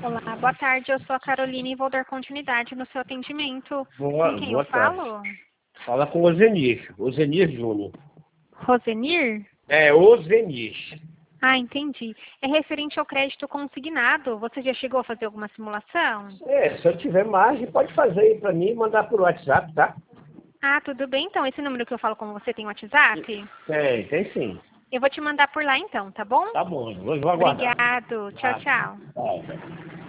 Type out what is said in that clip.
Olá, boa tarde. Eu sou a Carolina e vou dar continuidade no seu atendimento. Com quem eu Boa tarde. falo? Fala com o Ozenir Júnior. Rosenir? É, Ozenir. Ah, entendi. É referente ao crédito consignado. Você já chegou a fazer alguma simulação? Se eu tiver margem, pode fazer aí pra mim e mandar por WhatsApp, tá? Ah, tudo bem então. Esse número que eu falo com você tem WhatsApp? Tem sim. Eu vou te mandar por lá então, tá bom? Tá bom, eu vou aguardar. Obrigado. Tchau, Tá, tchau. tá.